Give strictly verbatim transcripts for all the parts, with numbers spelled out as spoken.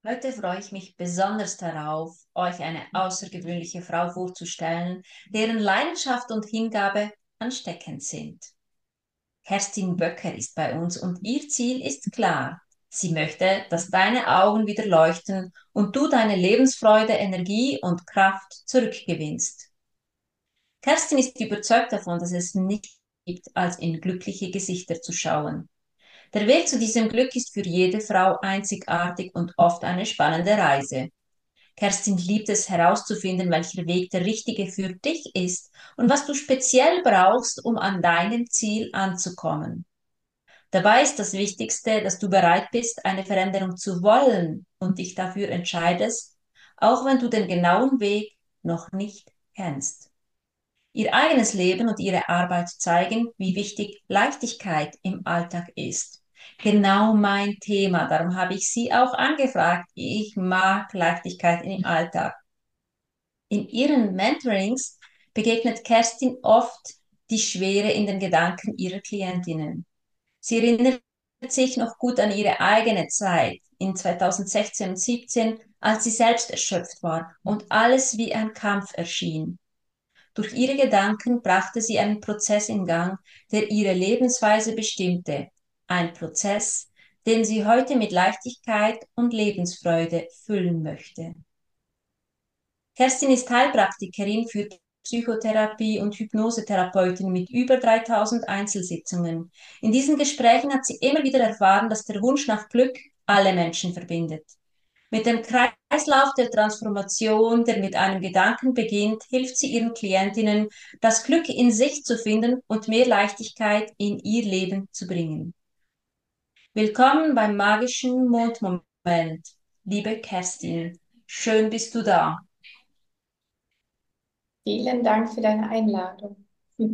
Heute freue ich mich besonders darauf, euch eine außergewöhnliche Frau vorzustellen, deren Leidenschaft und Hingabe ansteckend sind. Kerstin Böcker ist bei uns und ihr Ziel ist klar. Sie möchte, dass deine Augen wieder leuchten und du deine Lebensfreude, Energie und Kraft zurückgewinnst. Kerstin ist überzeugt davon, dass es nichts gibt, als in glückliche Gesichter zu schauen. Der Weg zu diesem Glück ist für jede Frau einzigartig und oft eine spannende Reise. Kerstin liebt es herauszufinden, welcher Weg der richtige für dich ist und was du speziell brauchst, um an deinem Ziel anzukommen. Dabei ist das Wichtigste, dass du bereit bist, eine Veränderung zu wollen und dich dafür entscheidest, auch wenn du den genauen Weg noch nicht kennst. Ihr eigenes Leben und ihre Arbeit zeigen, wie wichtig Leichtigkeit im Alltag ist. Genau mein Thema, darum habe ich Sie auch angefragt. Ich mag Leichtigkeit im Alltag. In ihren Mentorings begegnet Kerstin oft die Schwere in den Gedanken ihrer Klientinnen. Sie erinnert sich noch gut an ihre eigene Zeit in zweitausendsechzehn und siebzehn, als sie selbst erschöpft war und alles wie ein Kampf erschien. Durch ihre Gedanken brachte sie einen Prozess in Gang, der ihre Lebensweise bestimmte. Ein Prozess, den sie heute mit Leichtigkeit und Lebensfreude füllen möchte. Kerstin ist Heilpraktikerin für Psychotherapie und Hypnosetherapeutin mit über dreitausend Einzelsitzungen. In diesen Gesprächen hat sie immer wieder erfahren, dass der Wunsch nach Glück alle Menschen verbindet. Mit dem Kreislauf der Transformation, der mit einem Gedanken beginnt, hilft sie ihren Klientinnen, das Glück in sich zu finden und mehr Leichtigkeit in ihr Leben zu bringen. Willkommen beim magischen Mondmoment, liebe Kerstin. Schön bist du da. Vielen Dank für deine Einladung.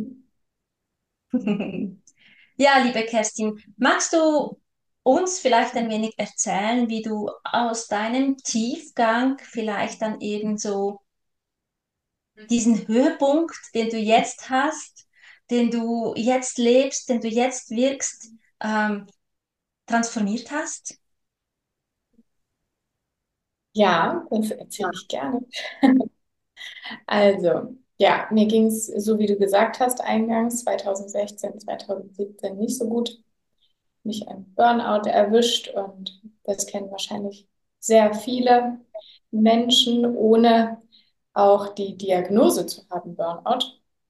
Ja, liebe Kerstin, magst du uns vielleicht ein wenig erzählen, wie du aus deinem Tiefgang vielleicht dann eben so diesen Höhepunkt, den du jetzt hast, den du jetzt lebst, den du jetzt wirkst, ähm, transformiert hast? Ja, das erzähle ich gerne. Also, ja, mir ging es, so wie du gesagt hast, eingangs zweitausendsechzehn, zweitausendsiebzehn nicht so gut. Mich ein Burnout erwischt und das kennen wahrscheinlich sehr viele Menschen, ohne auch die Diagnose zu haben, Burnout,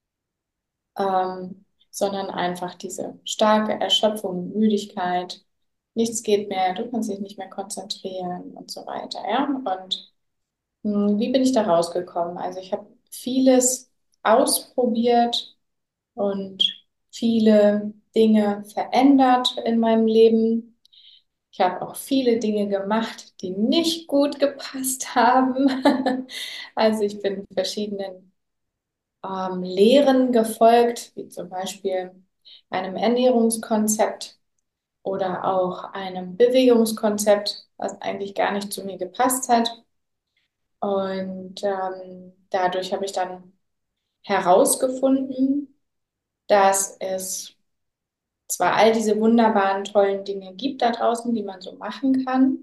ähm, sondern einfach diese starke Erschöpfung, Müdigkeit, nichts geht mehr, du kannst dich nicht mehr konzentrieren und so weiter, ja. Und Hm, Wie bin ich da rausgekommen? Also ich habe vieles ausprobiert und viele Dinge verändert in meinem Leben. Ich habe auch viele Dinge gemacht, die nicht gut gepasst haben. Also ich bin verschiedenen ähm, Lehren gefolgt, wie zum Beispiel einem Ernährungskonzept oder auch einem Bewegungskonzept, was eigentlich gar nicht zu mir gepasst hat. Und ähm, dadurch habe ich dann herausgefunden, dass es zwar all diese wunderbaren, tollen Dinge gibt da draußen, die man so machen kann,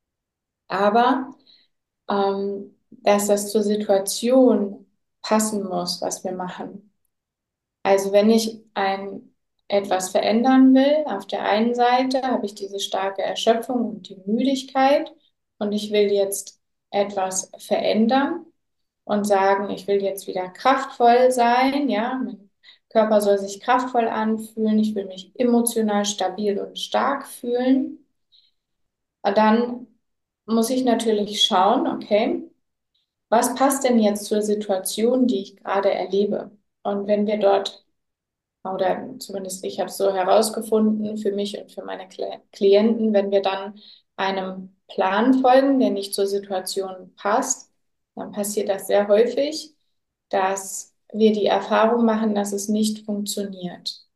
aber ähm, dass das zur Situation passen muss, was wir machen. Also wenn ich ein, etwas verändern will, auf der einen Seite habe ich diese starke Erschöpfung und die Müdigkeit und ich will jetzt etwas verändern und sagen, ich will jetzt wieder kraftvoll sein, ja, mein Körper soll sich kraftvoll anfühlen, ich will mich emotional stabil und stark fühlen. Und dann muss ich natürlich schauen, okay, was passt denn jetzt zur Situation, die ich gerade erlebe? Und wenn wir dort, oder zumindest ich habe es so herausgefunden für mich und für meine Kle- Klienten, wenn wir dann einem Plan folgen, der nicht zur Situation passt, dann passiert das sehr häufig, dass wir die Erfahrung machen, dass es nicht funktioniert.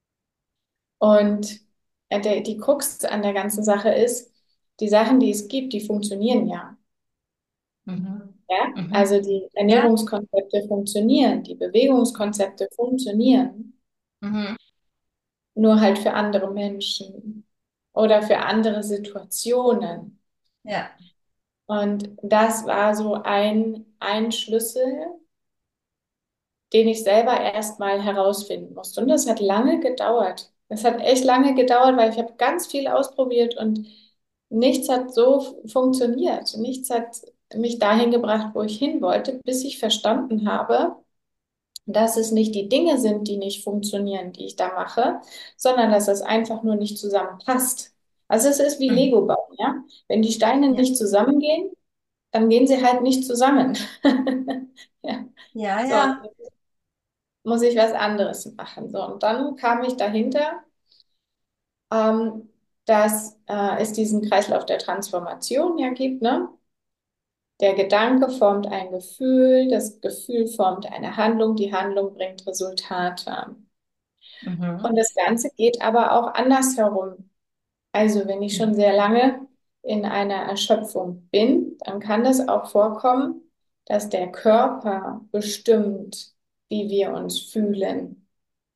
Und äh, der, die Krux an der ganzen Sache ist, die Sachen, die es gibt, die funktionieren ja. Mhm. Ja? Mhm. Also die Ja. Ernährungskonzepte funktionieren, die Bewegungskonzepte funktionieren, Mhm. nur halt für andere Menschen oder für andere Situationen. Ja. Und das war so ein, ein Schlüssel, den ich selber erstmal herausfinden musste. Und das hat lange gedauert. Das hat echt lange gedauert, weil ich habe ganz viel ausprobiert und nichts hat so funktioniert. Nichts hat mich dahin gebracht, wo ich hin wollte, bis ich verstanden habe, dass es nicht die Dinge sind, die nicht funktionieren, die ich da mache, sondern dass es einfach nur nicht zusammenpasst. Also es ist wie Mhm. Lego bauen, ja? Wenn die Steine Ja, nicht zusammengehen, dann gehen sie halt nicht zusammen. Ja. ja, So, ja. muss ich was anderes machen. So, und dann kam ich dahinter, ähm, dass äh, es diesen Kreislauf der Transformation ja gibt, ne? Der Gedanke formt ein Gefühl, das Gefühl formt eine Handlung, die Handlung bringt Resultate. Und Mhm. das Ganze geht aber auch andersherum. Also wenn ich schon sehr lange in einer Erschöpfung bin, dann kann es auch vorkommen, dass der Körper bestimmt, wie wir uns fühlen.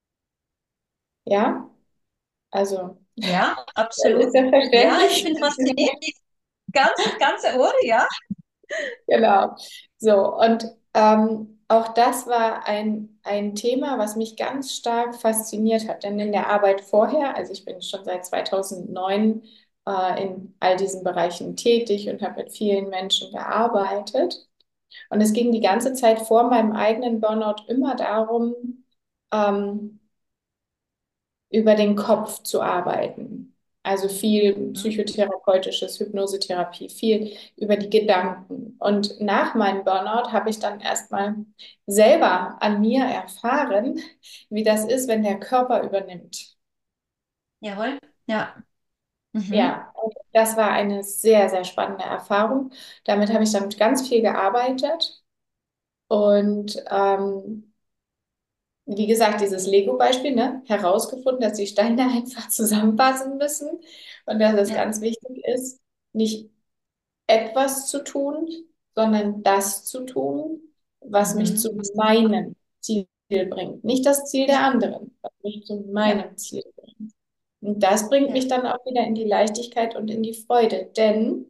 Ja, also Ja, ist absolut. das Ja, ich verständlich? bin fasziniert. Ganz, ganze Ohr, ja. Genau. So, und ähm, auch das war ein, ein Thema, was mich ganz stark fasziniert hat. Denn in der Arbeit vorher, also ich bin schon seit zweitausendneun äh, in all diesen Bereichen tätig und habe mit vielen Menschen gearbeitet. Und es ging die ganze Zeit vor meinem eigenen Burnout immer darum, ähm, über den Kopf zu arbeiten. Also viel Mhm. psychotherapeutisches, Hypnosetherapie, viel über die Gedanken. Und nach meinem Burnout habe ich dann erstmal selber an mir erfahren, wie das ist, wenn der Körper übernimmt. Jawohl. Ja. Mhm. Ja, und das war eine sehr, sehr spannende Erfahrung. Damit habe ich damit ganz viel gearbeitet. Und ähm, wie gesagt, dieses Lego-Beispiel, ne, herausgefunden, dass die Steine einfach zusammenpassen müssen und dass es Ja. ganz wichtig ist, nicht etwas zu tun, sondern das zu tun, was mich Mhm. zu meinem Ziel bringt. Nicht das Ziel der Ja. anderen, was mich zu Ja. meinem Ziel bringt. Und das bringt mich Ja. dann auch wieder in die Leichtigkeit und in die Freude, denn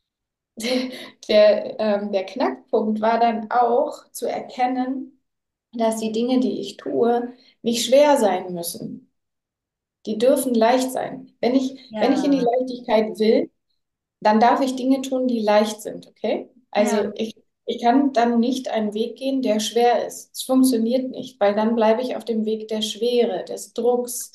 der, ähm, der Knackpunkt war dann auch zu erkennen, dass die Dinge, die ich tue, nicht schwer sein müssen. Die dürfen leicht sein. Wenn ich, wenn ich in die Ja. Leichtigkeit will, dann darf ich Dinge tun, die leicht sind, okay? Also Ja. ich, ich kann dann nicht einen Weg gehen, der schwer ist. Es funktioniert nicht, weil dann bleibe ich auf dem Weg der Schwere, des Drucks,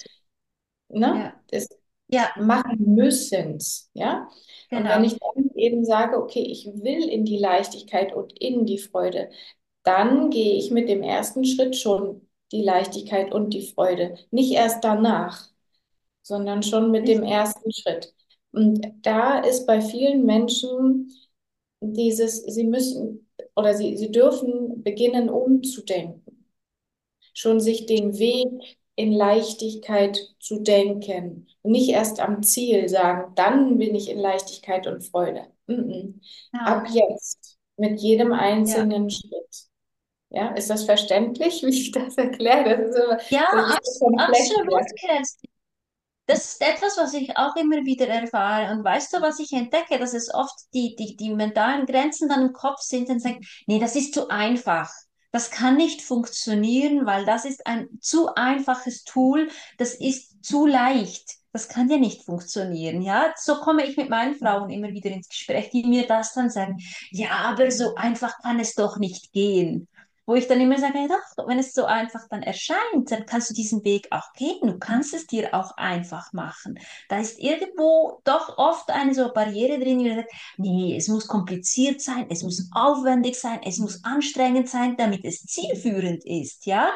ne? Ja. Des Ja. Machen müssens, ja? Und wenn Genau. ich dann eben sage, okay, ich will in die Leichtigkeit und in die Freude, dann gehe ich mit dem ersten Schritt schon die Leichtigkeit und die Freude. Nicht erst danach, sondern schon mit dem Richtig. ersten Schritt. Und da ist bei vielen Menschen dieses, sie müssen oder sie, sie dürfen beginnen umzudenken, schon sich den Weg in Leichtigkeit zu denken. Und nicht erst am Ziel sagen, dann bin ich in Leichtigkeit und Freude. Mm-mm. Ab Genau. jetzt, mit jedem Ja. einzelnen Schritt. Ja, ist das verständlich, wie ich das erkläre? Das ist immer, Ja, das ist so abs komplex. absolut, Ja. Kerstin. Das ist etwas, was ich auch immer wieder erfahre. Und weißt du, was ich entdecke? Dass es oft die, die, die mentalen Grenzen dann im Kopf sind und sagen, nee, das ist zu einfach. Das kann nicht funktionieren, weil das ist ein zu einfaches Tool. Das ist zu leicht. Das kann ja nicht funktionieren. Ja, so komme ich mit meinen Frauen immer wieder ins Gespräch, die mir das dann sagen. Ja, aber so einfach kann es doch nicht gehen. Wo ich dann immer sage, ja doch, wenn es so einfach dann erscheint, dann kannst du diesen Weg auch gehen. Du kannst es dir auch einfach machen. Da ist irgendwo doch oft eine so Barriere drin, die sagt, nee, es muss kompliziert sein, es muss aufwendig sein, es muss anstrengend sein, damit es zielführend ist, ja?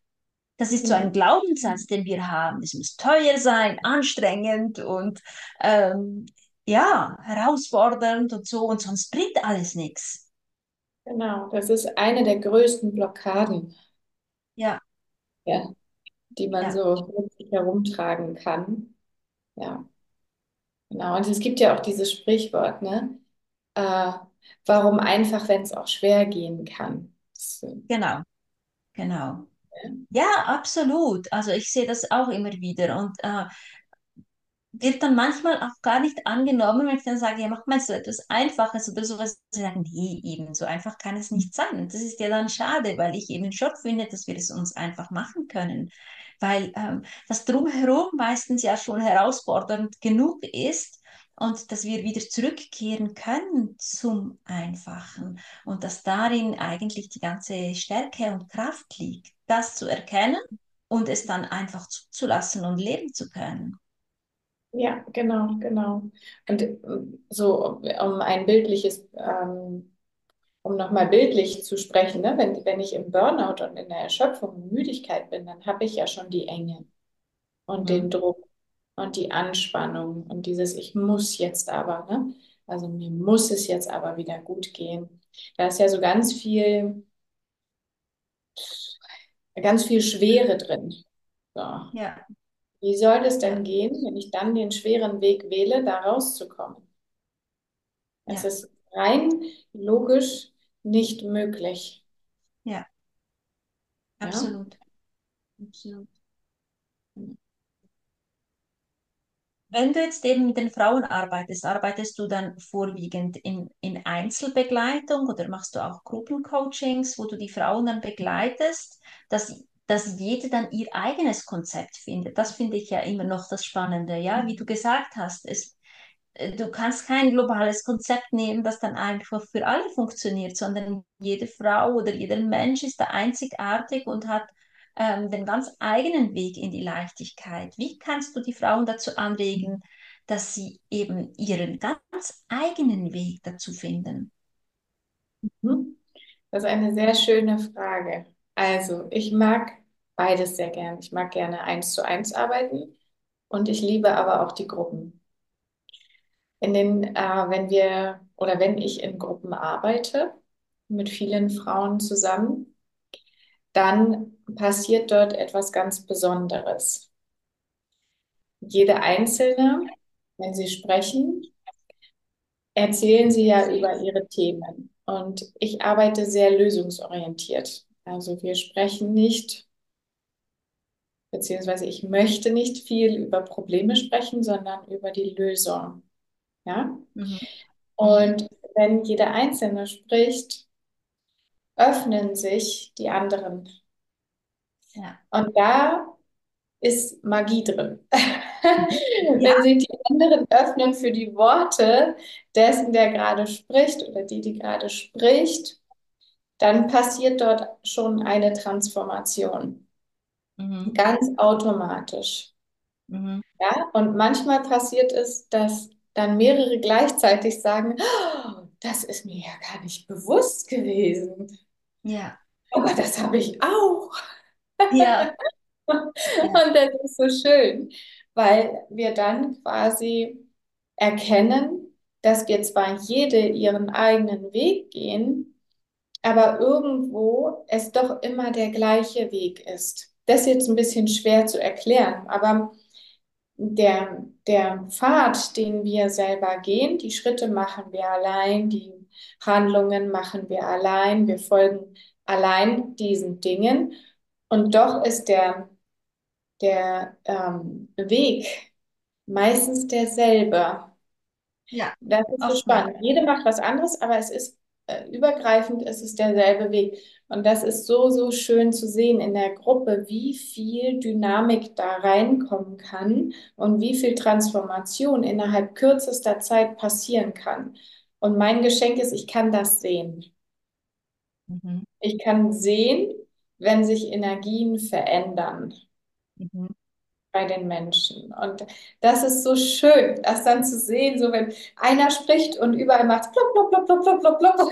Das ist so ein Mhm. Glaubenssatz, den wir haben. Es muss teuer sein, anstrengend und ähm, ja, herausfordernd und so, und sonst bringt alles nichts. Genau, das ist eine der größten Blockaden, Ja, ja, die man ja, so mit sich herumtragen kann. Ja, genau. Und es gibt ja auch dieses Sprichwort, ne? Äh, warum einfach, wenn es auch schwer gehen kann? Das, äh, genau, genau. Ja, absolut. Also ich sehe das auch immer wieder. Und äh, wird dann manchmal auch gar nicht angenommen, wenn ich dann sage, ja, mach mal so etwas Einfaches oder sowas. Sie sagen, nee, eben, so einfach kann es nicht sein. Und das ist ja dann schade, weil ich eben schon finde, dass wir es uns einfach machen können. Weil ähm, das Drumherum meistens ja schon herausfordernd genug ist und dass wir wieder zurückkehren können zum Einfachen und dass darin eigentlich die ganze Stärke und Kraft liegt, das zu erkennen und es dann einfach zuzulassen und leben zu können. Ja, genau, genau. Und ähm, so, um ein bildliches, ähm, um nochmal bildlich zu sprechen, ne? Wenn, wenn ich im Burnout und in der Erschöpfung und Müdigkeit bin, dann habe ich ja schon die Enge und den Mhm. Druck und die Anspannung und dieses Ich muss jetzt aber, ne? Also mir muss es jetzt aber wieder gut gehen. Da ist ja so ganz viel, ganz viel Schwere drin. So. Ja, Wie soll es denn ja, gehen, wenn ich dann den schweren Weg wähle, da rauszukommen? Es ja, ist rein logisch nicht möglich. ja, Ja? absolut, absolut. Wenn du jetzt eben mit den Frauen arbeitest, arbeitest du dann vorwiegend in, in Einzelbegleitung oder machst du auch Gruppencoachings, wo du die Frauen dann begleitest, dass, dass jede dann ihr eigenes Konzept findet? Das finde ich ja immer noch das Spannende, ja, wie du gesagt hast, es, äh, du kannst kein globales Konzept nehmen, das dann einfach für alle funktioniert, sondern jede Frau oder jeder Mensch ist da einzigartig und hat ähm, den ganz eigenen Weg in die Leichtigkeit. Wie kannst du die Frauen dazu anregen, dass sie eben ihren ganz eigenen Weg dazu finden? Hm? Das ist eine sehr schöne Frage. Also, ich mag beides sehr gern. Ich mag gerne eins zu eins arbeiten und ich liebe aber auch die Gruppen. In den, äh, wenn wir oder wenn ich in Gruppen arbeite, mit vielen Frauen zusammen, dann passiert dort etwas ganz Besonderes. Jede Einzelne, wenn sie sprechen, erzählen sie ja über ihre Themen. Und ich arbeite sehr lösungsorientiert. Also wir sprechen nicht, beziehungsweise ich möchte nicht viel über Probleme sprechen, sondern über die Lösung. Ja? Mhm. Mhm. Und wenn jeder Einzelne spricht, öffnen sich die anderen. Ja. Und da ist Magie drin. Mhm. Ja. Wenn sich die anderen öffnen für die Worte dessen, der gerade spricht oder die, die gerade spricht, dann passiert dort schon eine Transformation. Mhm. Ganz automatisch. Mhm. Ja? Und manchmal passiert es, dass dann mehrere gleichzeitig sagen, oh, das ist mir ja gar nicht bewusst gewesen. Ja. Aber das habe ich auch. Ja. Ja. Und das ist so schön, weil wir dann quasi erkennen, dass wir zwar jede ihren eigenen Weg gehen, aber irgendwo es doch immer der gleiche Weg ist. Das ist jetzt ein bisschen schwer zu erklären, aber der, der Pfad, den wir selber gehen, die Schritte machen wir allein, die Handlungen machen wir allein, wir folgen allein diesen Dingen. Und doch ist der, der ähm, Weg meistens derselbe. Ja. Das ist so Oftmals. spannend. Jede macht was anderes, aber es ist äh, übergreifend, es ist derselbe Weg. Und das ist so, so schön zu sehen in der Gruppe, wie viel Dynamik da reinkommen kann und wie viel Transformation innerhalb kürzester Zeit passieren kann. Und mein Geschenk ist, ich kann das sehen. Mhm. Ich kann sehen, wenn sich Energien verändern Mhm. bei den Menschen. Und das ist so schön, das dann zu sehen, so wenn einer spricht und überall macht plopp, plopp, plopp, plopp, plopp, plopp, plopp.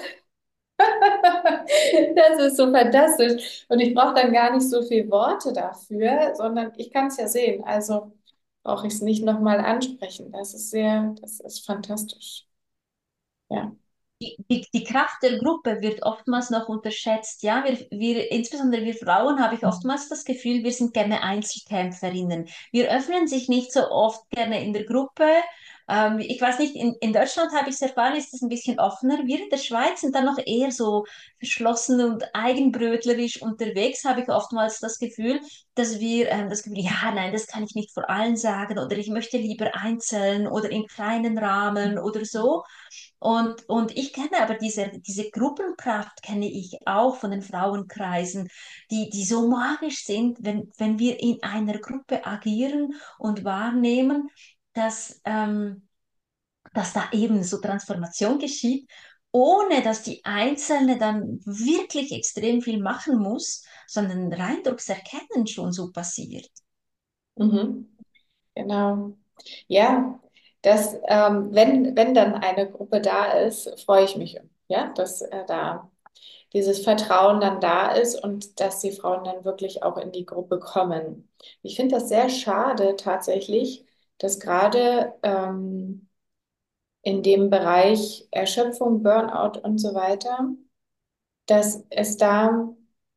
Das ist so fantastisch. Und ich brauche dann gar nicht so viele Worte dafür, sondern ich kann es ja sehen. Also brauche ich es nicht nochmal ansprechen. Das ist sehr, das ist fantastisch. Ja. Die, die, die Kraft der Gruppe wird oftmals noch unterschätzt. Ja, wir, wir, insbesondere wir Frauen, habe ich oftmals das Gefühl, wir sind gerne Einzelkämpferinnen. Wir öffnen sich nicht so oft gerne in der Gruppe Ähm, ich weiß nicht, in, in Deutschland habe ich es erfahren, ist es ein bisschen offener. Wir in der Schweiz sind dann noch eher so verschlossen und eigenbrötlerisch unterwegs, habe ich oftmals das Gefühl, dass wir ähm, das Gefühl, ja, nein, das kann ich nicht vor allen sagen oder ich möchte lieber einzeln oder in kleinen Rahmen oder so. Und, und ich kenne aber diese, diese Gruppenkraft, kenne ich auch von den Frauenkreisen, die, die so magisch sind, wenn, wenn wir in einer Gruppe agieren und wahrnehmen, dass, ähm, dass da eben so Transformation geschieht, ohne dass die Einzelne dann wirklich extrem viel machen muss, sondern rein durchs Erkennen schon so passiert. Mhm. Genau. Ja, das, ähm, wenn, wenn dann eine Gruppe da ist, freue ich mich, ja, dass äh, da dieses Vertrauen dann da ist und dass die Frauen dann wirklich auch in die Gruppe kommen. Ich finde das sehr schade tatsächlich, dass gerade ähm, in dem Bereich Erschöpfung, Burnout und so weiter, dass es da,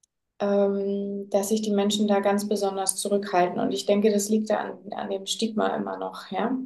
ähm, dass sich die Menschen da ganz besonders zurückhalten. Und ich denke, das liegt da an, an dem Stigma immer noch, ja.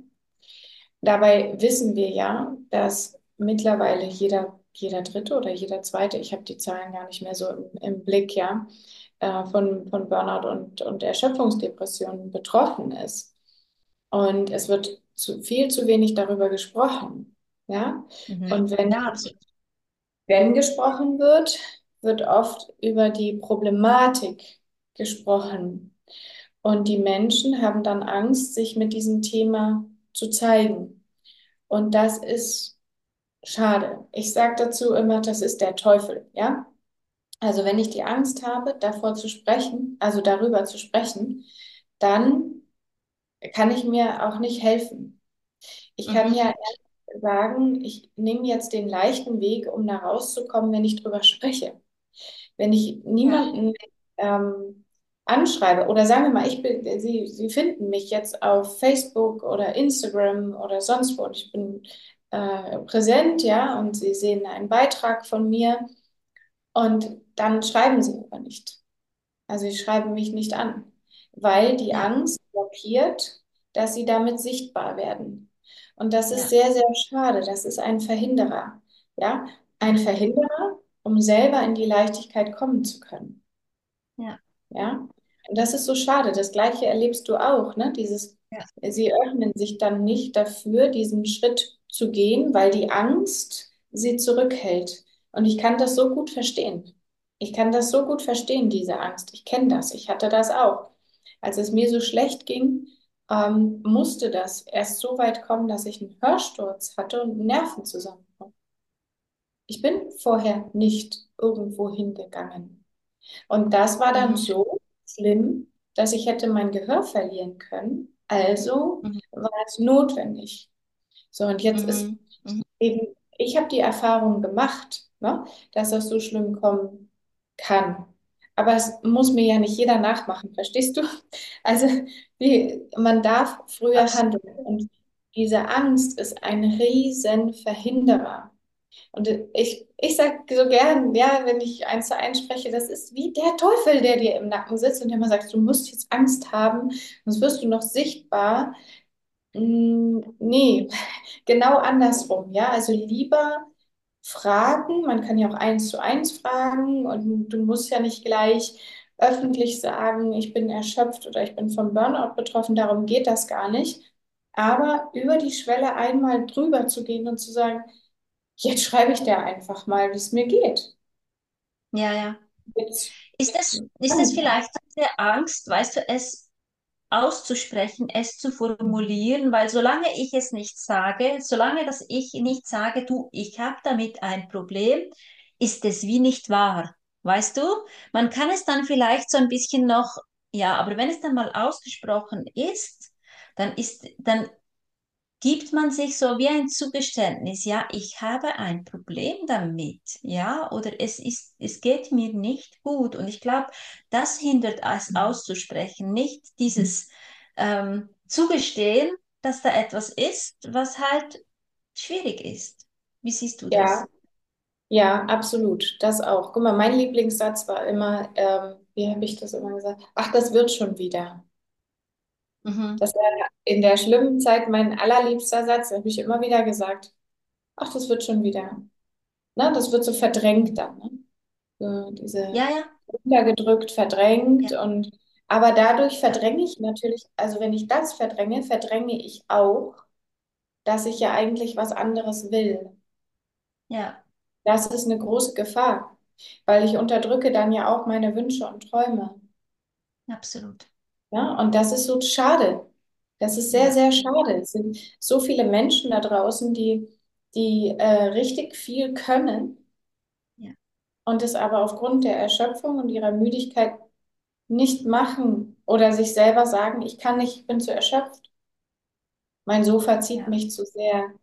Dabei wissen wir ja, dass mittlerweile jeder, jeder Dritte oder jeder Zweite, ich habe die Zahlen gar nicht mehr so im, im Blick, ja, äh, von, von Burnout und, und Erschöpfungsdepressionen betroffen ist. Und es wird zu, viel zu wenig darüber gesprochen. Ja? Mhm. Und wenn, Ja, absolut. wenn gesprochen wird, wird oft über die Problematik gesprochen. Und die Menschen haben dann Angst, sich mit diesem Thema zu zeigen. Und das ist schade. Ich sage dazu immer, das ist der Teufel, ja? Also wenn ich die Angst habe, davor zu sprechen, also darüber zu sprechen, dann kann ich mir auch nicht helfen. Ich kann Mhm. ja erst sagen, ich nehme jetzt den leichten Weg, um da rauszukommen, wenn ich drüber spreche. Wenn ich Ja, niemanden ähm, anschreibe oder sagen wir mal, ich bin, Sie, Sie finden mich jetzt auf Facebook oder Instagram oder sonst wo und ich bin äh, präsent, ja, und Sie sehen einen Beitrag von mir und dann schreiben Sie aber nicht. Also Sie schreiben mich nicht an, weil die ja, Angst blockiert, dass Sie damit sichtbar werden. Und das ist ja. sehr, sehr schade. Das ist ein Verhinderer. Ja, ein Mhm. Verhinderer, um selber in die Leichtigkeit kommen zu können. Ja, Ja, und das ist so schade. Das Gleiche erlebst du auch, ne? Dieses, ja. sie öffnen sich dann nicht dafür, diesen Schritt zu gehen, weil die Angst sie zurückhält. Und ich kann das so gut verstehen. Ich kann das so gut verstehen, diese Angst. Ich kenne das. Ich hatte das auch. Als es mir so schlecht ging, ähm, musste das erst so weit kommen, dass ich einen Hörsturz hatte und einen Nervenzusammenbruch. Ich bin vorher nicht irgendwo hingegangen. Und das war dann Mhm. so schlimm, dass ich hätte mein Gehör verlieren können. Also Mhm. war es notwendig. So, und jetzt ist Mhm. Mhm. eben, ich habe die Erfahrung gemacht, ne, dass das so schlimm kommen kann. Aber es muss mir ja nicht jeder nachmachen, verstehst du? Also wie, man darf früher Abs- handeln. Und diese Angst ist ein riesen Verhinderer. Und ich, ich sage so gern, ja, wenn ich eins zu eins spreche, das ist wie der Teufel, der dir im Nacken sitzt und der immer sagt, du musst jetzt Angst haben, sonst wirst du noch sichtbar. Mm, nee, genau andersrum, ja. Also lieber fragen, man kann ja auch eins zu eins fragen und du musst ja nicht gleich öffentlich sagen, ich bin erschöpft oder ich bin vom Burnout betroffen, darum geht das gar nicht. Aber über die Schwelle einmal drüber zu gehen und zu sagen, jetzt schreibe ich dir einfach mal, wie es mir geht. Ja, ja. Jetzt, Ist es, ist es vielleicht eine Angst, weißt du, es auszusprechen, es zu formulieren, weil solange ich es nicht sage, solange dass ich nicht sage, du, ich habe damit ein Problem, ist es wie nicht wahr. Weißt du? Man kann es dann vielleicht so ein bisschen noch, ja, aber wenn es dann mal ausgesprochen ist, dann ist, dann gibt man sich so wie ein Zugeständnis, ja, ich habe ein Problem damit, ja, oder es ist, es geht mir nicht gut. Und ich glaube, das hindert es auszusprechen, nicht dieses ähm, Zugestehen, dass da etwas ist, was halt schwierig ist. Wie siehst du ja, das? ja, absolut. Das auch. Guck mal, mein Lieblingssatz war immer, ähm, wie habe ich das immer gesagt? Ach, das wird schon wieder. Mhm. Das war in der schlimmen Zeit mein allerliebster Satz, da habe ich immer wieder gesagt, ach, das wird schon wieder. Ne? Das wird so verdrängt dann. Ne? So diese Ja, ja, runtergedrückt, verdrängt ja, und aber dadurch verdränge ich natürlich, also wenn ich das verdränge, verdränge ich auch, dass ich ja eigentlich was anderes will. ja, Das ist eine große Gefahr, weil ich unterdrücke dann ja auch meine Wünsche und Träume. absolut. Ja, und das ist so schade. Das ist sehr, Ja, sehr schade. Es sind so viele Menschen da draußen, die, die äh, richtig viel können ja, und es aber aufgrund der Erschöpfung und ihrer Müdigkeit nicht machen oder sich selber sagen, ich kann nicht, ich bin zu erschöpft. Mein Sofa zieht ja, mich zu sehr.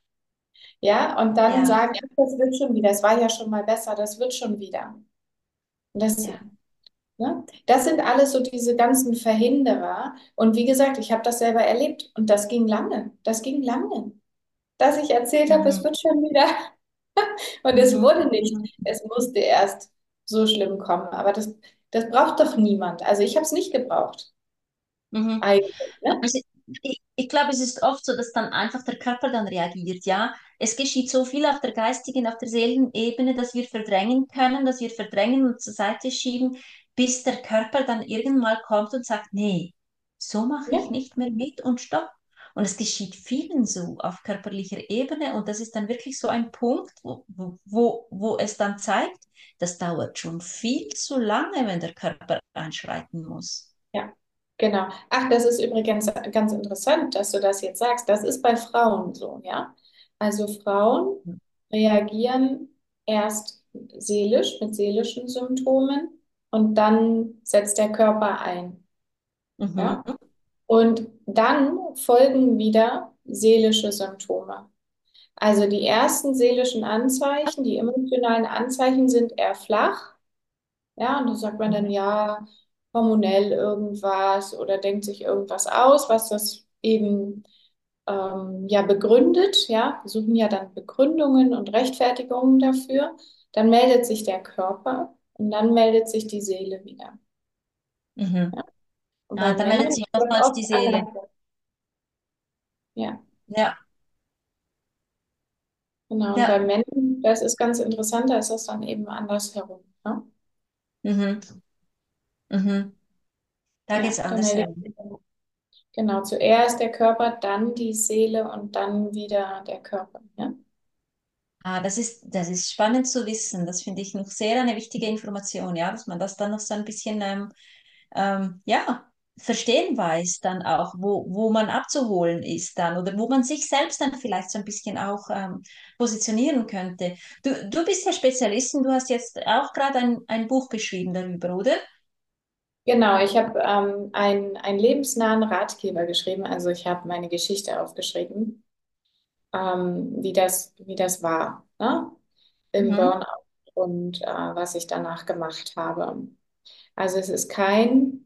Ja, und dann ja, sagen, ach, das wird schon wieder, es war ja schon mal besser, das wird schon wieder. Und das, ja. ne? Das sind alles so diese ganzen Verhinderer. Und wie gesagt, ich habe das selber erlebt und das ging lange. Das ging lange. Dass ich erzählt habe, es Mhm. wird schon wieder. Und es Mhm. wurde nicht. Mhm. Es musste erst so schlimm kommen. Aber das, das braucht doch niemand. Also ich habe es nicht gebraucht. Mhm. Eigentlich, ne? Also ich, ich glaube, es ist oft so, dass dann einfach der Körper dann reagiert, ja. Es geschieht so viel auf der geistigen, auf der Seelenebene, dass wir verdrängen können, dass wir verdrängen und zur Seite schieben, bis der Körper dann irgendwann mal kommt und sagt, nee, so mache ich Ja, nicht mehr mit und stopp. Und es geschieht vielen so auf körperlicher Ebene und das ist dann wirklich so ein Punkt, wo, wo, wo wo es dann zeigt, das dauert schon viel zu lange, wenn der Körper einschreiten muss. ja, genau. Ach, das ist übrigens ganz interessant, dass du das jetzt sagst. Das ist bei Frauen so, ja. Also Frauen reagieren erst seelisch mit seelischen Symptomen und dann setzt der Körper ein, Mhm. ja. Und dann folgen wieder seelische Symptome. Also die ersten seelischen Anzeichen, die emotionalen Anzeichen sind eher flach. Ja, und da sagt man dann ja, hormonell irgendwas oder denkt sich irgendwas aus, was das eben ähm, ja begründet. Ja, wir suchen ja dann Begründungen und Rechtfertigungen dafür. Dann meldet sich der Körper und dann meldet sich die Seele wieder. Mhm. Ja. Und Ah, bei da Männern meldet ist sich das nochmals die oft Seele. anders. Ja. Ja, Genau, und bei ja. Männern, das ist ganz interessant, da ist das dann eben andersherum. Ne? Mhm. Mhm. Da geht Ja, es da meldet andersherum. sich dann, genau, zuerst der Körper, dann die Seele und dann wieder der Körper. Ja, Ah, das ist, das ist spannend zu wissen. Das finde ich noch sehr eine wichtige Information, ja, dass man das dann noch so ein bisschen, ähm, ähm, ja, verstehen weiß, dann auch, wo, wo man abzuholen ist dann oder wo man sich selbst dann vielleicht so ein bisschen auch ähm, positionieren könnte. Du, du bist ja Spezialistin, du hast jetzt auch gerade ein, ein Buch geschrieben darüber, oder? genau, ich habe ähm, ein, einen lebensnahen Ratgeber geschrieben, also ich habe meine Geschichte aufgeschrieben, ähm, wie das, wie das war, ne? Im Mhm. Burnout und äh, was ich danach gemacht habe. Also es ist kein,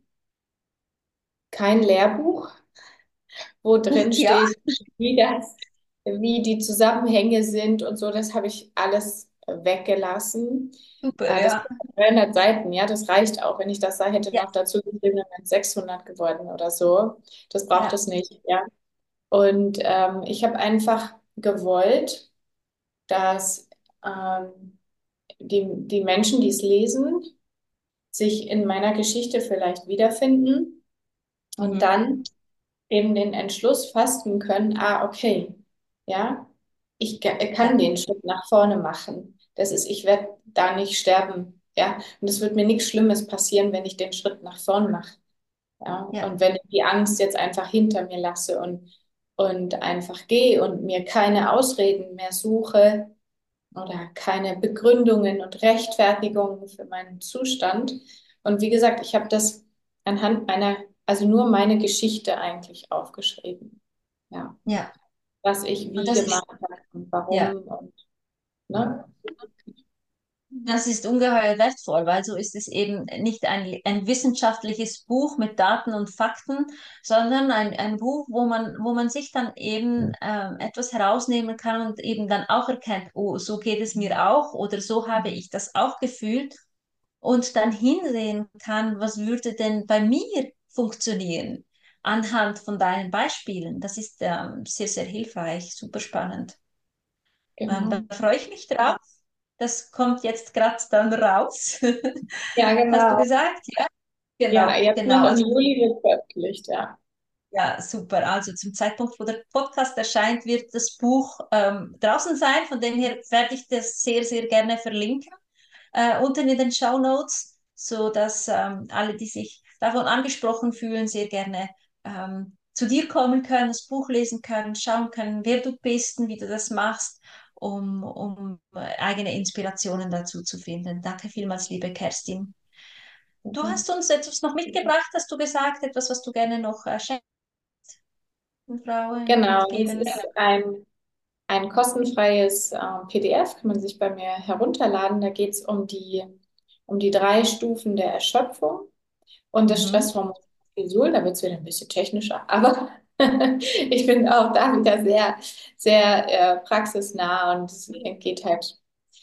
kein Lehrbuch, wo drin Ja, steht, wie das, wie die Zusammenhänge sind und so, das habe ich alles weggelassen. super, Äh, das ja. sind dreihundert Seiten, ja, das reicht auch. Wenn ich das da hätte Ja, noch dazu geschrieben, dann wären es sechshundert geworden oder so. Das braucht ja. es nicht, ja. Und ähm, ich habe einfach gewollt, dass ähm, die, die Menschen, die es lesen, sich in meiner Geschichte vielleicht wiederfinden und Mhm. dann eben den Entschluss fassen können, ah, okay, ja, ich ga- kann Ja, den Schritt nach vorne machen. Das ist, ich werde da nicht sterben, ja, und es wird mir nichts Schlimmes passieren, wenn ich den Schritt nach vorne mache, ja, ja, und wenn ich die Angst jetzt einfach hinter mir lasse und, und einfach gehe und mir keine Ausreden mehr suche oder keine Begründungen und Rechtfertigungen für meinen Zustand. Und wie gesagt, ich habe das anhand meiner, also nur meine Geschichte eigentlich aufgeschrieben. Ja, ja. was ich Und wie das gemacht ist, habe und ja. warum und ne? Das ist ungeheuer wertvoll, weil so ist es eben nicht ein, ein wissenschaftliches Buch mit Daten und Fakten, sondern ein, ein Buch, wo man, wo man sich dann eben ähm, etwas herausnehmen kann und eben dann auch erkennt, oh, so geht es mir auch oder so habe ich das auch gefühlt und dann hinsehen kann, was würde denn bei mir funktionieren. anhand von deinen Beispielen. Das ist ähm, sehr, sehr hilfreich, super spannend. Ähm, da Genau. freue ich mich drauf. Das kommt jetzt gerade dann raus. Ja, Hast du genau. gesagt? Ja, Ja, genau, jetzt genau. noch im Also Juli wird veröffentlicht, ja. ja, super. Also zum Zeitpunkt, wo der Podcast erscheint, wird das Buch ähm, draußen sein. Von dem her werde ich das sehr, sehr gerne verlinken, äh, unten in den Show Notes, so dass ähm, alle, die sich davon angesprochen fühlen, sehr gerne ähm, zu dir kommen können, das Buch lesen können, schauen können, wer du bist und wie du das machst, um, um äh, eigene Inspirationen dazu zu finden. Danke vielmals, liebe Kerstin. Du Mhm. hast uns etwas noch mitgebracht, hast du gesagt, etwas, was du gerne noch äh, schenken, Frauen Genau, das mitgeben. ist ein, ein kostenfreies äh, P D F, kann man sich bei mir herunterladen. Da geht es um die, um die drei Stufen der Erschöpfung und das Mhm. Stresshormon Cortisol. Da wird es wieder ein bisschen technischer, aber ich bin auch da wieder sehr, sehr äh, praxisnah und es geht halt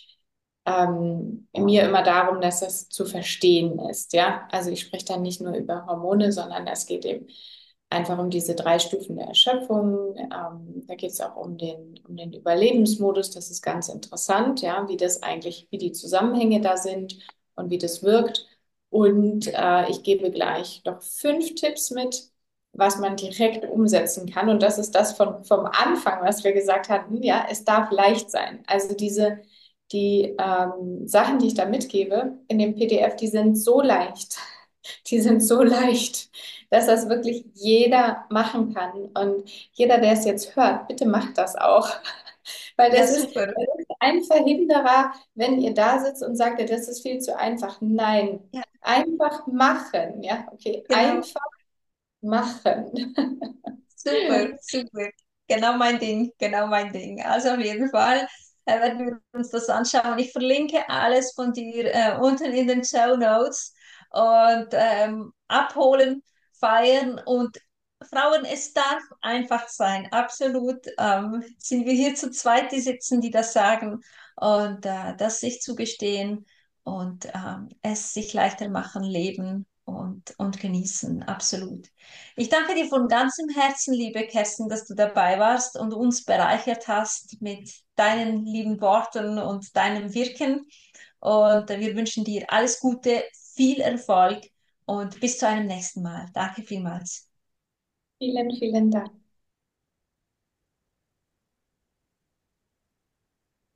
ähm, mir immer darum, dass das zu verstehen ist, ja. Also ich spreche dann nicht nur über Hormone, sondern es geht eben einfach um diese drei Stufen der Erschöpfung. Ähm, da geht es auch um den, um den Überlebensmodus. Das ist ganz interessant, ja, wie das eigentlich, wie die Zusammenhänge da sind und wie das wirkt. Und äh, ich gebe gleich noch fünf Tipps mit, was man direkt umsetzen kann. Und das ist das von, vom Anfang, was wir gesagt hatten. Ja, es darf leicht sein. Also diese die ähm, Sachen, die ich da mitgebe in dem P D F, die sind so leicht. Die sind so leicht, dass das wirklich jeder machen kann. Und jeder, der es jetzt hört, bitte macht das auch. Weil Ja, das ist, super. das ist ein Verhinderer, wenn ihr da sitzt und sagt, ja, das ist viel zu einfach. Nein, Ja, einfach machen. Ja, okay, genau. einfach machen. Super, super. Genau mein Ding, genau mein Ding. Also auf jeden Fall äh, werden wir uns das anschauen. Ich verlinke alles von dir äh, unten in den Show Notes und ähm, abholen, feiern und Frauen, es darf einfach sein. Absolut. Ähm, sind wir hier zu zweit, die sitzen, die das sagen und äh, das sich zugestehen und ähm, es sich leichter machen, leben und, und genießen. Absolut. Ich danke dir von ganzem Herzen, liebe Kerstin, dass du dabei warst und uns bereichert hast mit deinen lieben Worten und deinem Wirken. Und wir wünschen dir alles Gute, viel Erfolg und bis zu einem nächsten Mal. Danke vielmals. Vielen, vielen Dank.